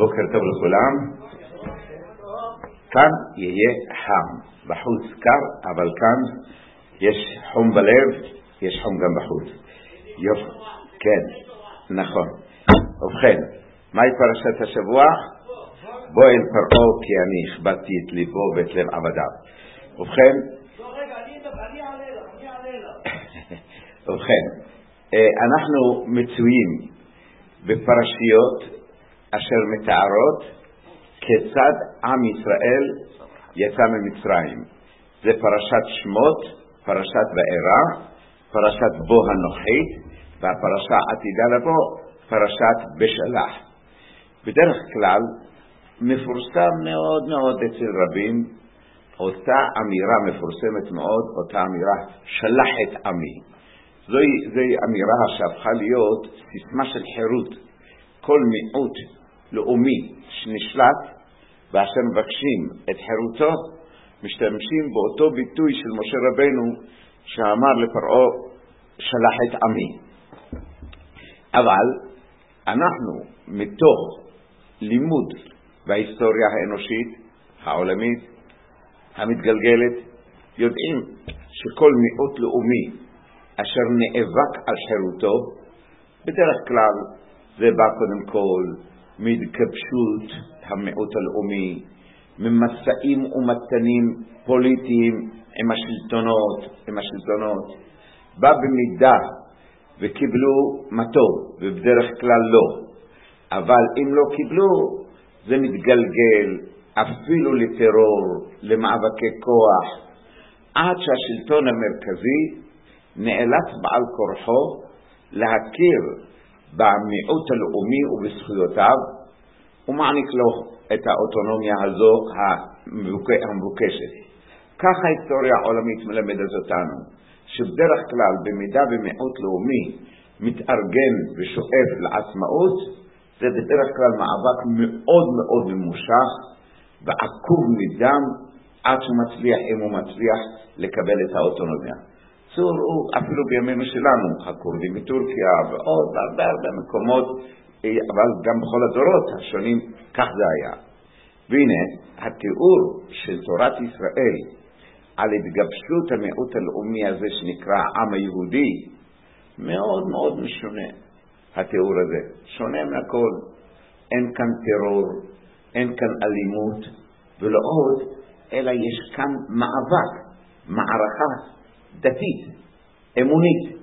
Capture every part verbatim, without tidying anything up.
בוקר טוב לכולם. כאן יהיה חם, בחוץ קר, אבל כאן יש חום בלב, יש חום גם בחוץ. יופי, כן, נכון. ובכן, מהי פרשת השבוע? בוא אל פרעה כי אני הכבדתי את ליבו ואת לב עבדיו. ובכן, ובכן, אנחנו מצויים בפרשיות אשר מתארות כיצד עם ישראל יצא ממצרים. זה פרשת שמות, פרשת וארא, פרשת בו הנוחית, והפרשה עתידה לבוא, פרשת בשלח. בדרך כלל מפורסם מאוד מאוד אצל רבים אותה אמירה מפורסמת מאוד, אותה אמירה שלח את עמי. זוהי, זוהי אמירה שהפכה להיות סיסמה של חירות. כל מיעוט לאומי שנשלט ואשר מבקשים את חירותו משתמשים באותו ביטוי של משה רבנו שאמר לפרעה שלח את עמי. אבל אנחנו מתוך לימוד בהיסטוריה האנושית העולמית המתגלגלת יודעים שכל מיעוט לאומי אשר נאבק על חירותו בדרך כלל זה בא קודם כל מהתגבשות המיעוט הלאומי, ממסעים ומתנים פוליטיים עם השלטונות, עם השלטונות. בא במידה וקיבלו מטוב, ובדרך כלל לא. אבל אם לא קיבלו, זה מתגלגל אפילו לטרור, למאבקי כוח, עד שהשלטון המרכזי נאלץ בעל כורחו להכיר במיעוט הלאומי ובזכויותיו, ומעניק לו את האוטונומיה הזו המבוקשת. כך ההיסטוריה העולמית מלמדת אותנו, שבדרך כלל במידה במיעוט לאומי מתארגן ושואף לעצמאות, זה בדרך כלל מאבק מאוד מאוד ממושך ועקוב מדם עד שמצליח, אם הוא מצליח לקבל את האוטונומיה. צור הוא אפילו בימינו שלנו, הכורדים מטורקיה ועוד הרבה הרבה מקומות, אבל גם בכל הדורות השונים כך זה היה. והנה התיאור של תורת ישראל על התגבשות המיעוט הלאומי הזה שנקרא העם היהודי מאוד מאוד משונה. התיאור הזה שונה מהכל, אין כאן טרור, אין כאן אלימות ולא עוד, אלא יש כאן מאבק, מערכה דתית, אמונית,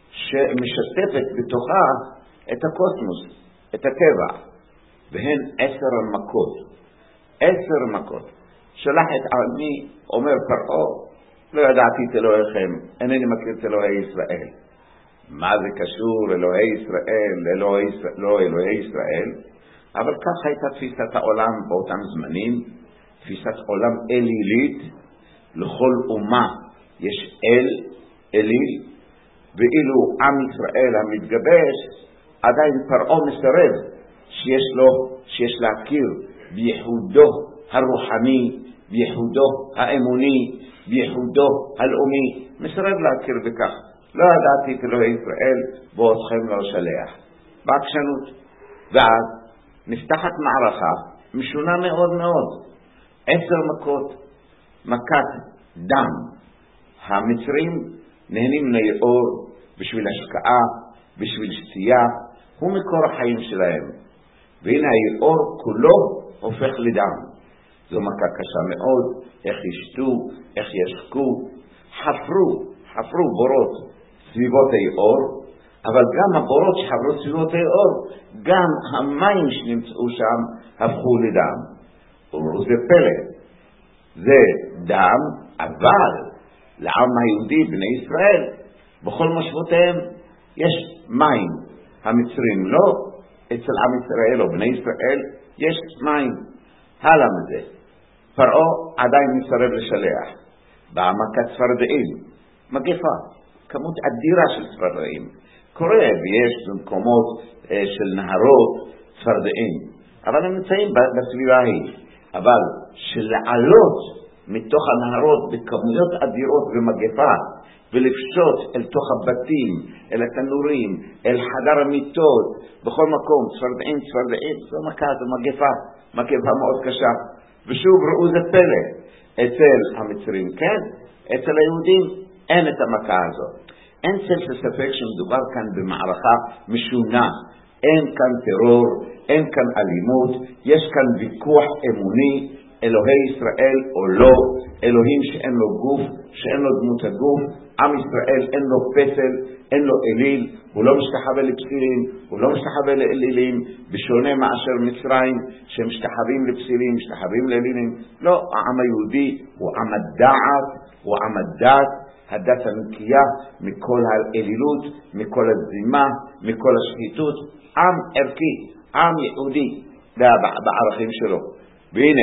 שמשתפת בתוכה את הקוסמוס, את הטבע, והן עשר מכות. עשר מכות. שלח את עמי, אומר פרעה, לא ידעתי את אלוהיכם, אינני מכיר את אלוהי ישראל. מה זה קשור אלוהי ישראל, אלוהי, לא אלוהי ישראל? אבל כך הייתה תפיסת העולם באותם זמנים, תפיסת עולם אלילית, לכל אומה יש אל, אליל, ואילו עם ישראל המתגבש, עדיין פרעה מסרב שיש לו, שיש להכיר בייחודו הרוחני, בייחודו האמוני, בייחודו הלאומי, מסרב להכיר בכך. לא ידעתי את אלוהי ישראל, ואתכם לא שלח. בעקשנות. ואז נפתחת מערכה משונה מאוד מאוד. עשר מכות, מכת דם. המצרים נהנים ליאור בשביל השקעה, בשביל שתייה, הוא מקור החיים שלהם. והנה היאור כולו הופך לדם. זו מכה קשה מאוד, איך ישתו, איך ישקו, חפרו, חפרו בורות סביבות היאור, אבל גם הבורות שחפרו סביבות היאור, גם המים שנמצאו שם הפכו לדם. וזה פלא, זה דם, אבל לעם היהודי, בני ישראל, בכל משבותיהם יש מים. המצרים לא, אצל עם ישראל או בני ישראל יש מים. הלאה מזה, פרעה עדיין מסרב לשלח. באה מכת צפרדעים, מגפה, כמות אדירה של צפרדעים. קורה ויש במקומות אה, של נהרות צפרדעים, אבל הם נמצאים בסביבה ההיא. אבל שלעלות מתוך הנהרות בכמויות אדירות ומגפה ולפשוט אל תוך הבתים, אל התנורים, אל חדר המיטות, בכל מקום, צפרדעים, צפרדעים, זו מכה, זו מגפה, מגפה מאוד קשה. ושוב ראו זה פלא, אצל המצרים כן, אצל היהודים אין את המכה הזאת. אין צל ספק שמדובר כאן במערכה משונה, אין כאן טרור, אין כאן אלימות, יש כאן ויכוח אמוני, אלוהי ישראל או לא, אלוהים שאין לו גוף, שאין לו דמות הגוף, עם ישראל אין לו פסל, אין לו אליל, הוא לא משתחווה לפסילים, הוא לא משתחווה לאלילים, בשונה מאשר מצרים שמשתחווים לפסילים, משתחווים לאלילים. לא, העם היהודי הוא עם הדעת, הוא עם הדת, הדת הנקייה מכל האלילות, מכל הזימה, מכל השחיתות, עם ערכי, עם יהודי בערכים שלו. והנה,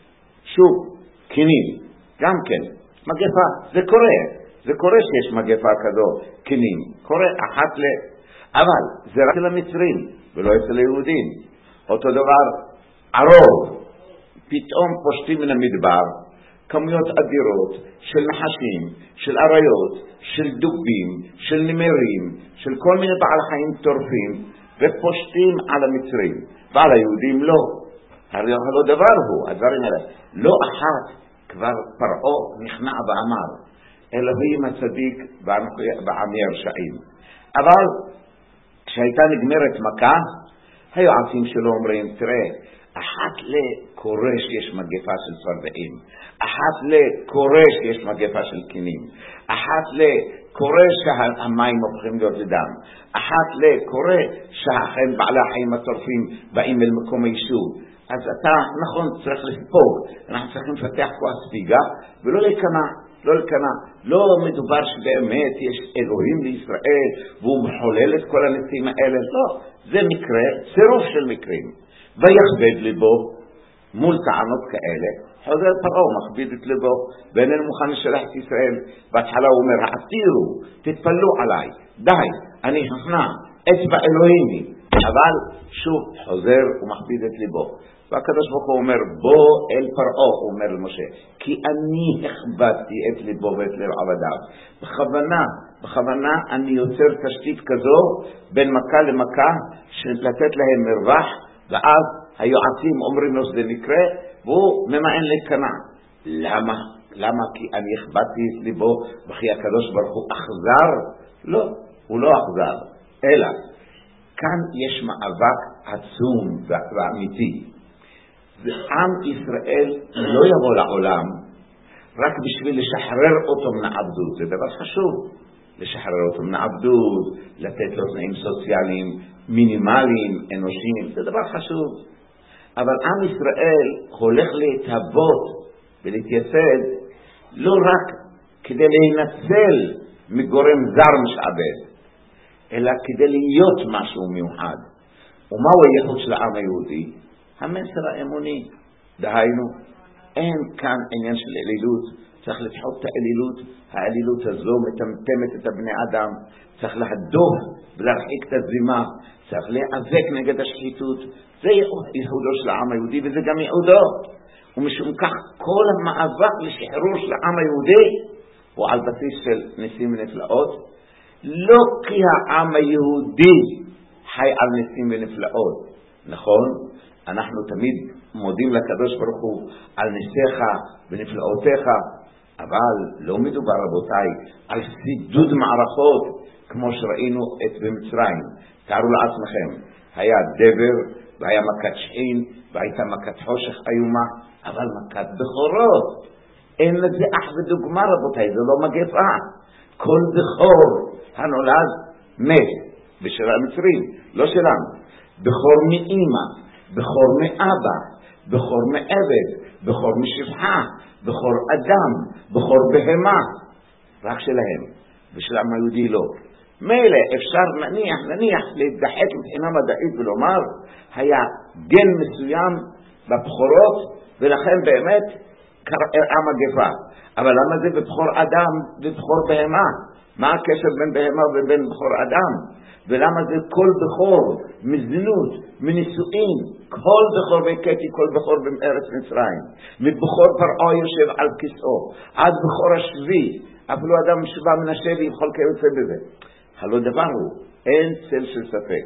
שוב, קינים, גם כן, מגפה, זה קורה, זה קורה שיש מגפה כזו, קינים, קורה אחת ל... אבל זה רק למצרים, ולא אצל היהודים. אותו דבר, ערוב, פתאום פושטים מן המדבר, כמויות אדירות של נחשים, של אריות, של דובים, של נמרים, של כל מיני בעל חיים טורפים, ופושטים על המצרים, ועל היהודים לא. הרי לא דבר הוא, הדברים האלה. לא אחת כבר פרעה נכנע ואמר, אלוהים הצדיק בעמי הרשעים. אבל כשהייתה נגמרת מכה, היועצים שלו אומרים, תראה, אחת לקורא שיש מגפה של צפרדעים, אחת לקורא שיש מגפה של קינים, אחת לקורא שהמים הופכים להיות לדם, אחת לקורא שאכן בעלי החיים הטורפים באים אל מקום היישוב. אז אתה, נכון, צריך לספוג, אנחנו צריכים לפתח כוח ספיגה ולא להיכנע, לא להיכנע. לא מדובר שבאמת יש אלוהים לישראל והוא מחולל את כל הניסים האלה, לא, זה מקרה, צירוף של מקרים. ויכבד ליבו מול טענות כאלה, חוזר פרעה מכביד את ליבו ואיננו מוכן לשלח את ישראל. בהתחלה הוא אומר, עתירו, תתפלו עליי, די, אני נכנע, אצבע אלוהימי. אבל שוב חוזר ומכביד את ליבו. והקדוש ברוך הוא אומר, בוא אל פרעה, הוא אומר למשה, כי אני הכבדתי את ליבו ואת לב עבדיו. בכוונה, בכוונה אני יוצר תשתית כזו בין מכה למכה, לתת להם מרווח, ואז היועצים אומרים לו שזה מקרה, והוא ממאן להיכנע. למה? למה? כי אני הכבדתי את ליבו, וכי הקדוש ברוך הוא אכזר? לא, הוא לא אכזר, אלא כאן יש מאבק עצום ואמיתי. ועם ישראל לא יבוא לעולם רק בשביל לשחרר אותו מן העבדות. זה דבר חשוב, לשחרר אותו מן העבדות, לתת לו תנאים סוציאליים מינימליים, אנושיים, זה דבר חשוב. אבל עם ישראל הולך להתהוות ולהתייסד לא רק כדי להינצל מגורם זר משעבד, אלא כדי להיות משהו מיוחד. ומהו הייחוד של העם היהודי? המסר האמוני. דהיינו, אין כאן עניין של אלילות, צריך לדחות את האלילות. האלילות הזו מטמטמת את הבני אדם, צריך להדוף ולהרחיק את הזימה, צריך להיאבק נגד השחיתות. זה ייחודו של העם היהודי, וזה גם ייעודו. ומשום כך כל המאבק לשחרור של העם היהודי הוא על בסיס של ניסים ונפלאות, לא כי העם היהודי חי על ניסים ונפלאות. נכון, אנחנו תמיד מודים לקדוש ברוך הוא על ניסיך ונפלאותיך, אבל לא מדובר רבותיי על סידוד מערכות כמו שראינו את במצרים. תארו לעצמכם, היה דבר והיה מכת שחין והייתה מכת חושך איומה, אבל מכת בכורות אין לזה אח ודוגמה רבותיי, זה לא מגפה. כל בכור הנולד מת, בשל המצרים, לא שלנו. בכור מאמא, בכור מאבא, בכור מעבד, בכור משפחה, בכור אדם, בכור בהמה, רק שלהם, ושל העם היהודי לא. מילא אפשר נניח, נניח להתדחק מבחינה מדעית ולומר, היה גן מסוים בבכורות, ולכן באמת קראה מגפה. אבל למה זה בבכור אדם ובכור בהמה? מה הקשר בין בהמה ובין בכור אדם? ולמה זה כל בכור, מזנות, מנישואין, כל בכור והכיתי כל בכור בארץ מצרים, מבכור פרעה יושב על כיסאו, עד בכור השבי, אפילו אדם שבא מן השבי יכול כיוצא בזה. הלא דבר הוא, אין צל של ספק.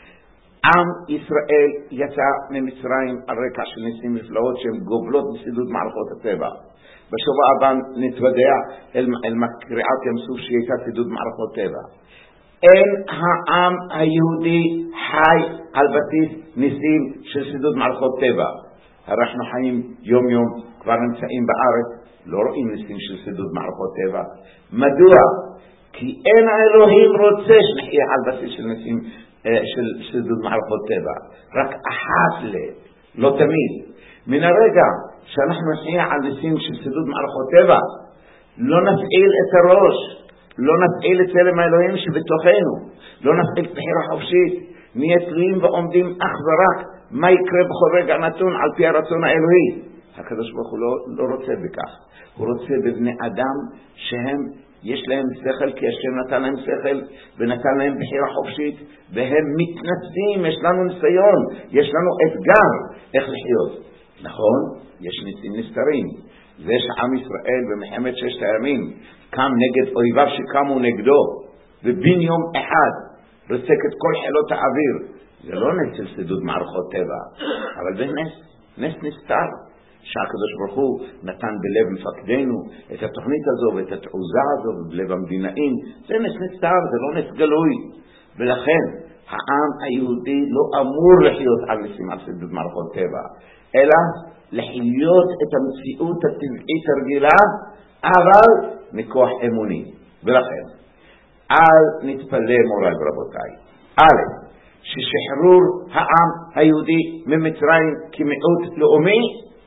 עם ישראל יצא ממצרים על רקע של ניסים נפלאות שהן גובלות בסידוד מערכות הטבע. בשבוע הבא נתוודע אל, אל מקריאת ים סוף שהייתה סידוד מערכות טבע. אין העם היהודי חי על בסיס ניסים של סידוד מערכות טבע. אנחנו חיים יום יום, כבר נמצאים בארץ, לא רואים ניסים של סידוד מערכות טבע. מדוע? כי אין האלוהים רוצה שנחיה על בסיס של ניסים של סידוד מערכות טבע. רק אחת ל, לא תמיד. מן הרגע שאנחנו נחיה על ניסים של סידוד מערכות טבע, לא נפעיל את הראש, לא נפעיל את צלם האלוהים שבתוכנו, לא נפעיל בחירה חופשית, נהיה תלויים ועומדים אך ורק מה יקרה בכל רגע נתון על פי הרצון האלוהי. הקדוש ברוך הוא לא, לא רוצה בכך. הוא רוצה בבני אדם שהם יש להם שכל, כי השם נתן להם שכל ונתן להם בחירה חופשית, והם מתנסים, יש לנו ניסיון, יש לנו אתגר איך לחיות. נכון, יש ניסים נסתרים. זה שעם ישראל במלחמת ששת הימים קם נגד אויביו שקמו נגדו, ובן יום אחד רסק את כל חילות האוויר. זה לא נס של סידוד מערכות טבע, אבל זה נס, נס נסתר, שהקדוש ברוך הוא נתן בלב מפקדנו את התוכנית הזו ואת התעוזה הזו בלב המדינאים. זה נס נסתר, זה לא נס גלוי. ולכן העם היהודי לא אמור לחיות על ניסים על סידוד מערכות טבע, אלא לחיות את המציאות הטבעית הרגילה, אבל מכוח אמוני. ולכן אל נתפלא מוריי ורבותיי, א', ששחרור העם היהודי ממצרים כמיעוט לאומי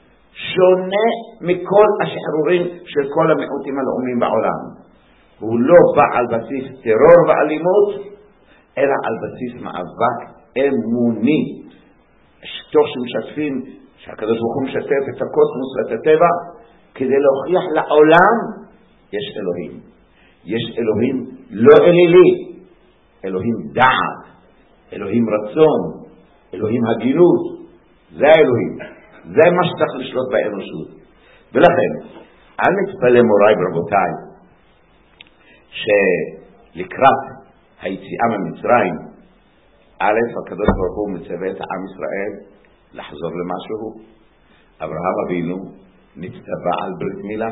שונה מכל השחרורים של כל המיעוטים הלאומיים בעולם. הוא לא בא על בסיס טרור ואלימות, אלא על בסיס מאבק אמוני, תוך שמשתפים, שהקדוש ברוך הוא משתף את הקוסמוס ואת הטבע, כדי להוכיח לעולם יש אלוהים. יש אלוהים לא אלילי, אלוהים דעת, אלוהים רצון, אלוהים הגינות. זה האלוהים, זה מה שצריך לשלוט באנושות. ולכן אל נתפלא מוריי ורבותיי שלקראת היציאה ממצרים, א', הקדוש ברוך הוא מצווה את עם ישראל לחזור למשהו. אברהם אבינו נצטווה על ברית מילה,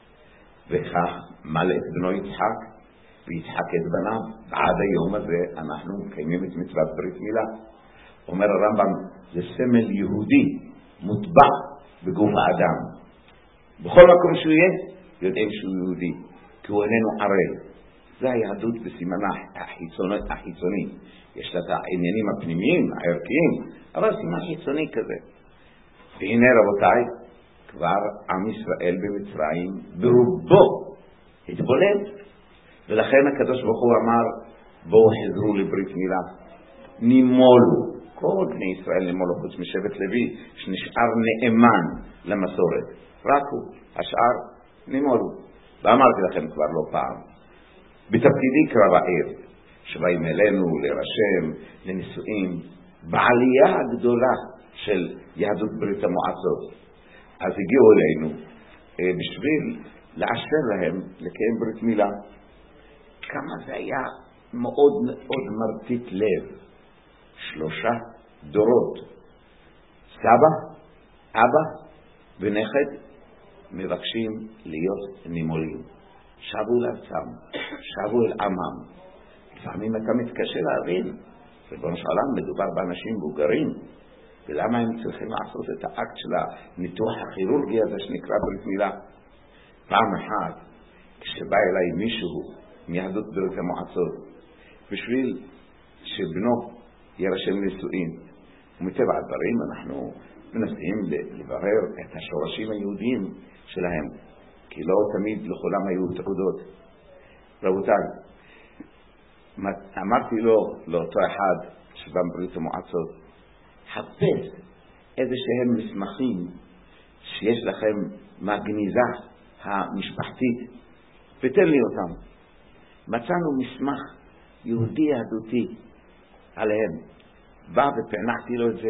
וכך מלא את בנו יצחק ויצחק את בניו. עד היום הזה אנחנו מקיימים את מצוות ברית מילה. אומר הרמב"ם, זה סמל יהודי מוטבע בגוף האדם. בכל מקום שהוא יהיה יודעים שהוא יהודי, כי הוא איננו ערל. זה היהדות בסימנה החיצוני, החיצוני. יש לה את העניינים הפנימיים, הערכיים, אבל סימן חיצוני כזה. והנה רבותיי, כבר עם ישראל במצרים ברובו התבולל, ולכן הקדוש ברוך הוא אמר, בואו חזרו לברית מילה, נימולו. כל בני ישראל נימולו, חוץ משבט לוי שנשאר נאמן למסורת, רק הוא, השאר נימולו. ואמרתי לכם כבר לא פעם, בתפקידי קרב העיר שבאים אלינו לרשם, לנישואים, בעלייה הגדולה של יהדות ברית המועצות, אז הגיעו אלינו בשביל לאשר להם לקיים ברית מילה. כמה זה היה מאוד מאוד מרטיט לב. שלושה דורות, סבא, אבא ונכד, מבקשים להיות נימולים. שבו לארצם, שבו אל עמם. לפעמים אתה מתקשה להבין, ריבונו של עולם, מדובר באנשים מבוגרים, ולמה הם צריכים לעשות את האקט של הניתוח הכירורגי הזה שנקרא ברית מילה? פעם אחת, כשבא אליי מישהו מיהדות ברית המועצות, בשביל שבנו ירשם נישואין, ומטבע הדברים אנחנו מנסים לברר את השורשים היהודיים שלהם, כי לא תמיד לכולם היו תעודות. רבותיי, אמרתי לו, לאותו אחד שבא מברית המועצות, חפש איזה שהם מסמכים שיש לכם מהגניזה המשפחתית, ותן לי אותם. מצאנו מסמך יהודי יהדותי עליהם. בא ופענחתי לו את זה.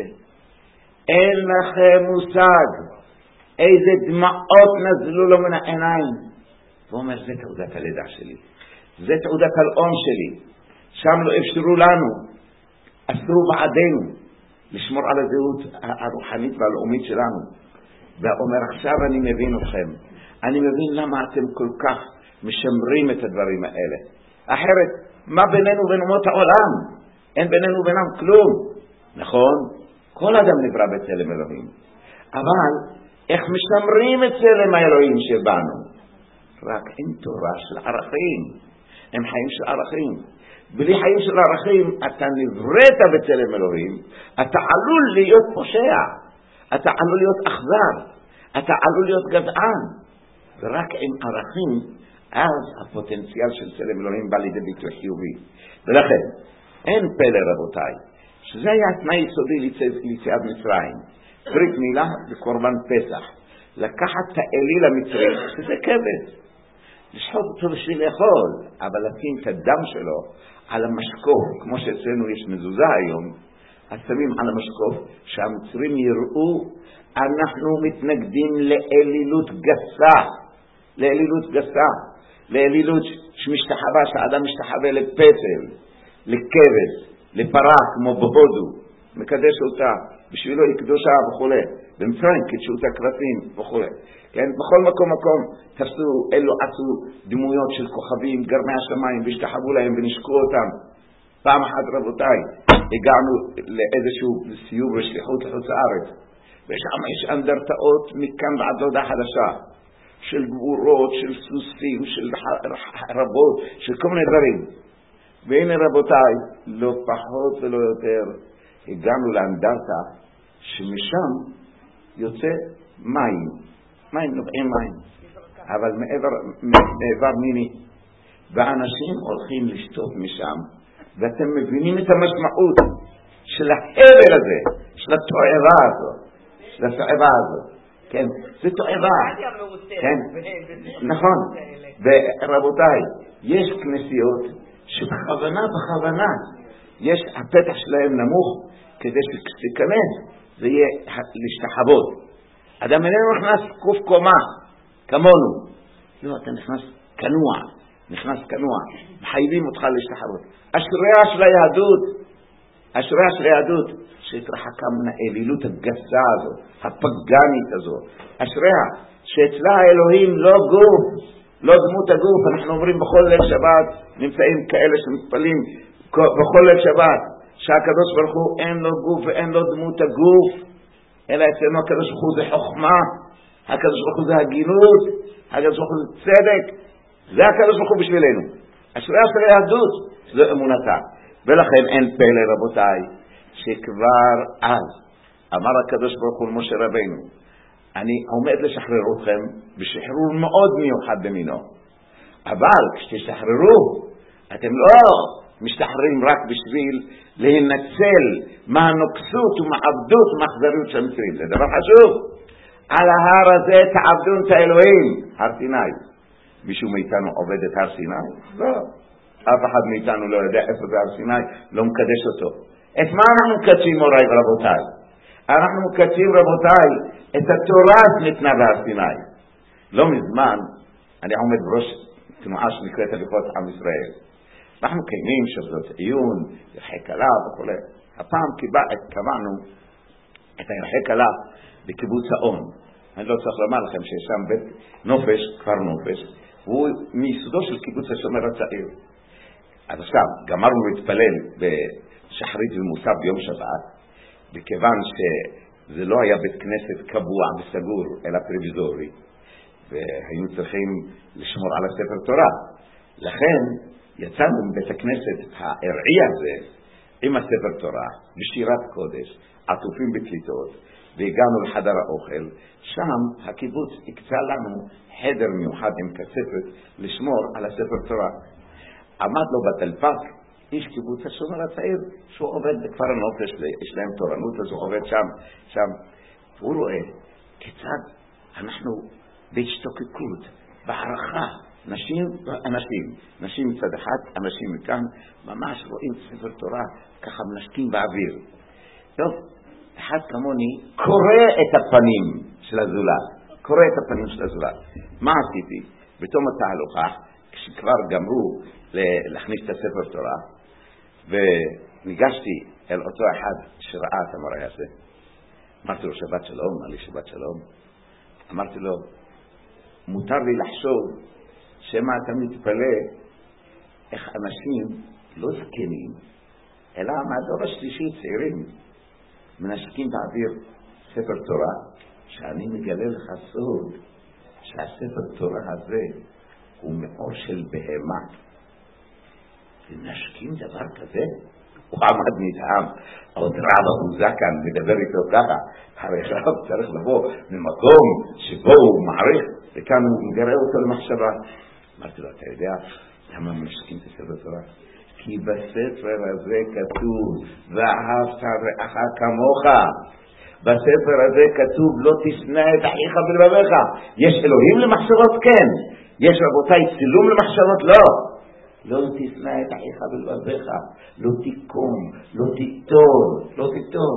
אין לכם מושג איזה דמעות נזלו לו מן העיניים. הוא אומר, זה תעודת הלידה שלי, זה תעודת הלאום שלי. שם לא אפשרו לנו, אסרו בעדנו לשמור על הזהות הרוחנית והלאומית שלנו. ואומר, עכשיו אני מבין אתכם, אני מבין למה אתם כל כך משמרים את הדברים האלה. אחרת, מה בינינו ובין אומות העולם? אין בינינו ובינם כלום. נכון? כל אדם נברא בצלם אלוהים. אבל איך משמרים את צלם האלוהים שבנו? רק עם תורה של ערכים. עם חיים של ערכים. בלי חיים של ערכים, אתה נבראת בצלם אלוהים, אתה עלול להיות פושע, אתה עלול להיות אכזר, אתה עלול להיות גזען. ורק עם ערכים, אז הפוטנציאל של צלם אלוהים בא לידי ביטוי חיובי. ולכן, אין פלא רבותיי, שזה היה התנאי יסודי ליציאת מצרים. ברית מילה וקורבן פסח. לקחת את האליל המצרי, שזה כבד. לשחוט אותו בשביל לאכול, אבל לשים את הדם שלו על המשקוף, כמו שאצלנו יש מזוזה היום, אז שמים על המשקוף, שהמצרים יראו, אנחנו מתנגדים לאלילות גסה, לאלילות גסה, לאלילות שמשתחווה, שהאדם משתחווה לפסל, לכבש, לפרה, כמו בהודו, מקדש אותה, בשבילו היא קדושה וכו'. במצרים קידשו אותה כבשים וכו'. כן, בכל מקום מקום תפסו, אלו עשו דמויות של כוכבים, גרמי השמיים, והשתחוו להם ונשקו אותם. פעם אחת רבותיי, הגענו לאיזשהו סיור ושליחות לחוץ הארץ, ושם יש אנדרטאות מכאן ועד להודעה חדשה, של גבורות, של סוסים, של רבות, של כל מיני דברים. והנה רבותיי, לא פחות ולא יותר, הגענו לאנדרטה שמשם יוצא מים, מים נובעים מים, אבל מעבר, מעבר מיני, ואנשים הולכים לשתות משם, ואתם מבינים את המשמעות של ההבל הזה, של התועבה הזו, של התועבה הזו, כן, זה תועבה, כן, נכון. ורבותיי, יש כנסיות שבכוונה בכוונה יש הפתח שלהם נמוך, כדי שתיכנס זה יהיה להשתחוות. אדם איננו נכנס קוף קומה כמונו, לא, אתה נכנס כנוע, נכנס כנוע, מחייבים אותך להשתחוות. אשריה של היהדות, אשריה של היהדות שהתרחקה מן האלילות הגסה הזו, הפגנית הזו. אשריה שאצלה האלוהים לא גוף, לא דמות הגוף. אנחנו אומרים בכל ליל שבת, נמצאים כאלה שמתפלים בכל ליל שבת, שהקדוש ברוך הוא אין לו גוף ואין לו דמות הגוף, אלא אצלנו הקדוש ברוך הוא זה חוכמה, הקדוש ברוך הוא זה הגינות, הקדוש ברוך הוא זה צדק, זה הקדוש ברוך הוא בשבילנו. אשריה של היהדות זו אמונתה. ולכן אין פלא רבותיי, שכבר אז אמר הקדוש ברוך הוא למשה רבינו, אני עומד לשחרר אתכם בשחרור מאוד מיוחד במינו, אבל כשתשחררו אתם לא משתחררים רק בשביל להנצל מהנוקסות ומעבדות ומחזריות של המצרים. זה דבר חשוב. על ההר הזה תעבדו את האלוהים, הר סיני. מישהו מאיתנו עובד את הר סיני? לא. אף אחד מאיתנו לא יודע איפה זה הר סיני, לא מקדש אותו. את מה אנחנו מקדשים מוריי ורבותיי? אנחנו מקדשים רבותיי את התורה שניתנה בהר סיני. לא מזמן אני עומד בראש תנועה שנקראת הליכות עם ישראל. אנחנו קיימים שזאת עיון, ירחי קלה וכו'. הפעם קבענו את הירחי קלה בקיבוץ האון. אני לא צריך לומר לכם שיש שם בית נופש, כפר נופש, והוא מיסודו של קיבוץ השומר הצעיר. אז עכשיו, גמרנו להתפלל בשחרית ומוסף ביום שבת, בכיוון שזה לא היה בית כנסת קבוע וסגור, אלא פריביזורי, והיינו צריכים לשמור על הספר תורה. לכן, יצאנו מבית הכנסת הארעי הזה עם הספר תורה, בשירת קודש, עטופים בקליטות, והגענו לחדר האוכל. שם הקיבוץ הקצה לנו חדר מיוחד עם כספת לשמור על הספר תורה. עמד לו בטלפק איש קיבוץ השומר הצעיר, שהוא עובד בכפר הנופש, יש להם תורנות, אז הוא עובד שם, שם. והוא רואה כיצד אנחנו בהשתוקקות, בהערכה, נשים, אנשים, נשים מצד אחד, אנשים מכאן, ממש רואים ספר תורה, ככה מנשקים באוויר. טוב, אחד כמוני קורא את הפנים של הזולת, קורא את הפנים של הזולת. מה עשיתי? בתום התהלוכה, כשכבר גמרו להכניס את הספר תורה, וניגשתי אל אותו אחד שראה את המראה הזה, אמרתי לו שבת שלום, אמר לי שבת שלום, אמרתי לו, מותר לי לחשוב שמה אתה מתפלא איך אנשים לא זקנים, אלא מהדור השלישי צעירים מנשקים באוויר ספר תורה, שאני מגלה לך סוד שהספר תורה הזה הוא מאור של בהמה. ונשקים דבר כזה? הוא עמד נדהם, עוד רב אבו זקן מדבר איתו ככה, הרי רב צריך לבוא ממקום שבו הוא מעריך, וכאן הוא מגרה אותו למחשבה. אמרתי לו, אתה יודע למה מנשקים את הספר תורה? כי בספר הזה כתוב, ואהבת רעך כמוך. בספר הזה כתוב, לא תשנא את אחיך בלבביך. יש אלוהים למחשבות? כן. יש רבותיי צילום למחשבות? לא. לא תשנא את אחיך בלבביך, לא תיקום, לא תיטור, לא תיטור.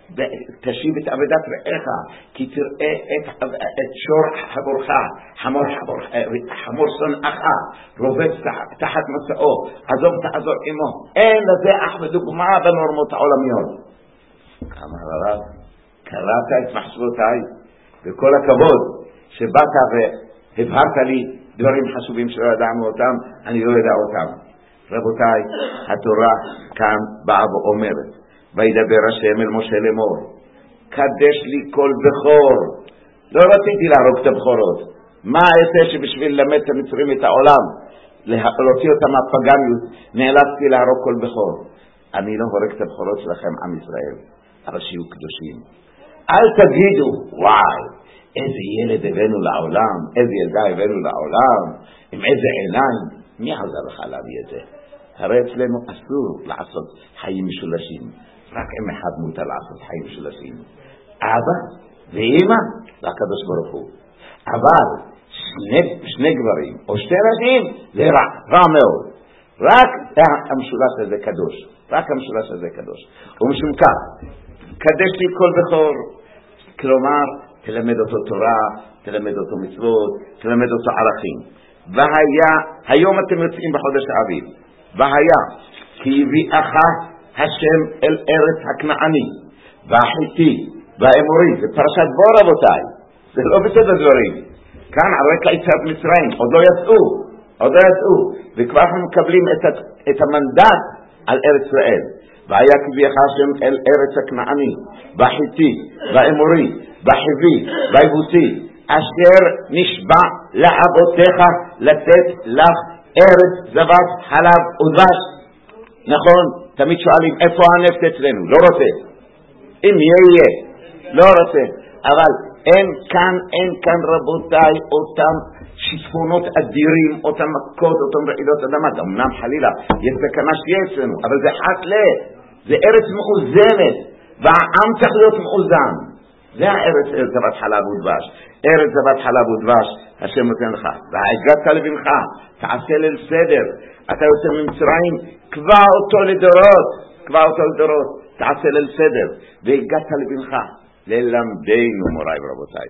תשיב את עבודת רעך, כי תראה את, את שור חבורך, חמור, חבור, חמור שונאך, רובץ תחת מסעו, עזוב תעזור עמו. אין לזה אח ודוגמה בנורמות העולמיות. אמר הרב, קראת את מחשבותיי, וכל הכבוד שבאת והבהרת לי דברים חשובים שלא ידענו אותם, אני לא יודע אותם. רבותיי, התורה כאן באה ואומרת, וידבר השם אל משה לאמור, קדש לי כל בכור. לא רציתי להרוג את הבכורות. מה אעשה שבשביל ללמד את המצרים את העולם, להוציא אותם מהפגניות, נאלצתי להרוג כל בכור. אני לא הורג את הבכורות שלכם, עם ישראל, אבל שיהיו קדושים. אל תגידו, וואי, איזה ילד הבאנו לעולם, איזה ילדה הבאנו לעולם, עם איזה עיניים. מי עזר לך להביא את זה? הרי אצלנו אסור לעשות חיים משולשים, רק עם אחד מותר לעשות חיים משולשים, אבא ואמא והקדוש ברוך הוא. אבל שני, שני גברים או שתי נשים זה רע, רע מאוד. רק המשולש הזה קדוש, רק המשולש הזה קדוש. ומשום כך קדש לי כל בכור, כלומר תלמד אותו תורה, תלמד אותו מצוות, תלמד אותו ערכים. והיה, היום אתם יוצאים בחודש האביב, והיה כי הביאך השם אל ארץ הכנעני והחיתי והאמורי. זה פרשת בו רבותיי, זה לא בסדר דברים. כאן על רקע יציאת מצרים, עוד לא יצאו, עוד לא יצאו, וכבר אנחנו מקבלים את, את המנדט על ארץ ישראל. והיה כי הביאך השם אל ארץ הכנעני והחיתי והאמורי והחיבי והיבוסי, אשר נשבע לאבותיך לתת לך ארץ זבת חלב ודבש. נכון, תמיד שואלים איפה הנפט אצלנו, לא רוצה. אם יהיה, לא רוצה. אבל אין כאן, אין כאן רבותיי אותם שיטפונות אדירים, אותם מכות, אותם רעידות אדמה. אמנם חלילה יש סכנה שיהיה אצלנו, אבל זה חת לב, זה ארץ מאוזנת, והעם צריך להיות מאוזן. זה הארץ זבת חלב ודבש. ארץ זבת חלב ודבש השם נותן לך. והגעת לבנך, תעשה ליל סדר. אתה יוצא ממצרים, קבע אותו לדורות, קבע אותו לדורות, תעשה ליל סדר. והגעת לבנך, ללמדנו מוריי ורבותיי,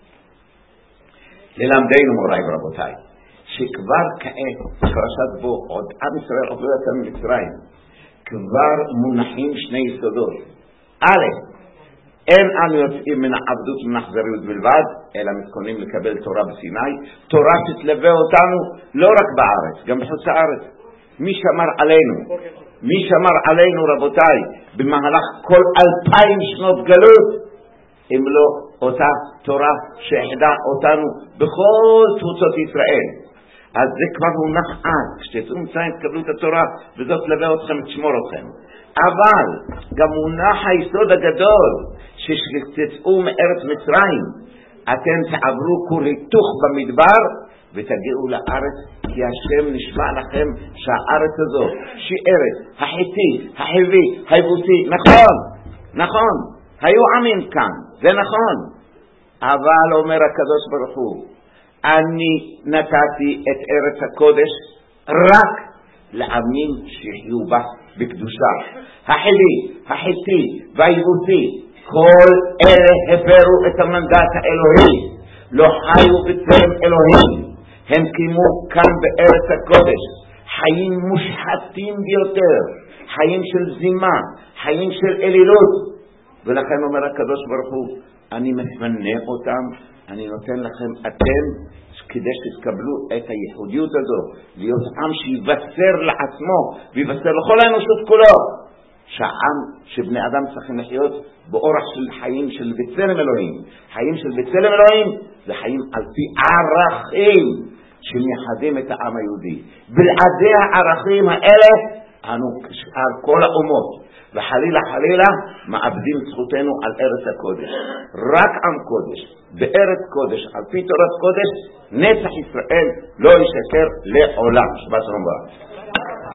ללמדנו מוריי ורבותיי, שכבר כעת פרשת בו עוד עם ישראל עוד לא יצא ממצרים, כבר מונחים שני יסודות. א', אין אנו יוצאים מן העבדות ומן האכזריות בלבד, אלא מתכוננים לקבל תורה בסיני, תורה שתלווה אותנו לא רק בארץ, גם בחוץ לארץ. מי שמר עלינו? מי שמר עלינו רבותיי במהלך כל אלפיים שנות גלות, אם לא אותה תורה שהחדה אותנו בכל תפוצות ישראל? אז זה כבר מונח אז, כשתצאו מצרים תקבלו את התורה, וזאת תלווה אתכם, תשמור אתכם. אבל גם מונח היסוד הגדול, שתצאו מארץ מצרים, אתם תעברו כור היתוך במדבר, ותגיעו לארץ, כי השם נשבע לכם שהארץ הזו, שהיא ארץ, החיתי, החיבי, היבוסי, נכון, נכון, היו עמים כאן, זה נכון. אבל אומר הקדוש ברוך הוא, אני נתתי את ארץ הקודש רק לעמים שיחיו בה בקדושה. החילי, החיתי והיבוסי, כל אלה הפרו את המנדט האלוהי, לא חיו בצלם אלוהים. הם קיימו כאן בארץ הקודש חיים מושחתים ביותר, חיים של זימה, חיים של אלילות. ולכן אומר הקדוש ברוך הוא, אני מפנה אותם, אני נותן לכם אתם, כדי שתקבלו את הייחודיות הזו, להיות עם שיבשר לעצמו, ויבשר לכל האנושות כולו, שהעם, שבני אדם צריכים לחיות באורח של חיים של בצלם אלוהים. חיים של בצלם אלוהים זה חיים על פי ערכים שמייחדים את העם היהודי. בלעדי הערכים האלה אנו כשאר כל האומות, וחלילה חלילה מאבדים זכותנו על ארץ הקודש. רק עם קודש בארץ קודש על פי תורת קודש, נצח ישראל לא ישקר לעולם. שבת שלום.